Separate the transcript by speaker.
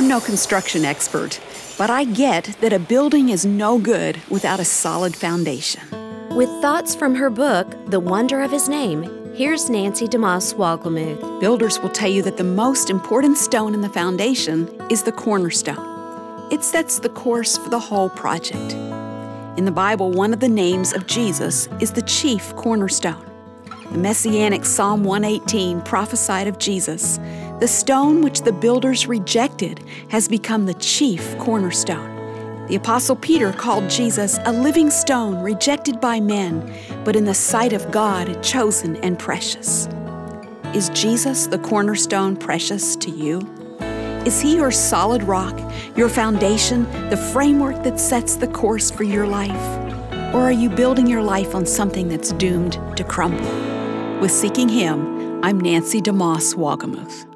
Speaker 1: I'm no construction expert, but I get that a building is no good without a solid foundation.
Speaker 2: With thoughts from her book, The Wonder of His Name, here's Nancy DeMoss Wohlgemuth.
Speaker 1: Builders will tell you that the most important stone in the foundation is the cornerstone. It sets the course for the whole project. In the Bible, one of the names of Jesus is the chief cornerstone. The Messianic Psalm 118 prophesied of Jesus. The stone which the builders rejected has become the chief cornerstone. The Apostle Peter called Jesus a living stone rejected by men, but in the sight of God chosen and precious. Is Jesus the cornerstone precious to you? Is He your solid rock, your foundation, the framework that sets the course for your life? Or are you building your life on something that's doomed to crumble? With Seeking Him, I'm Nancy DeMoss Wohlgemuth.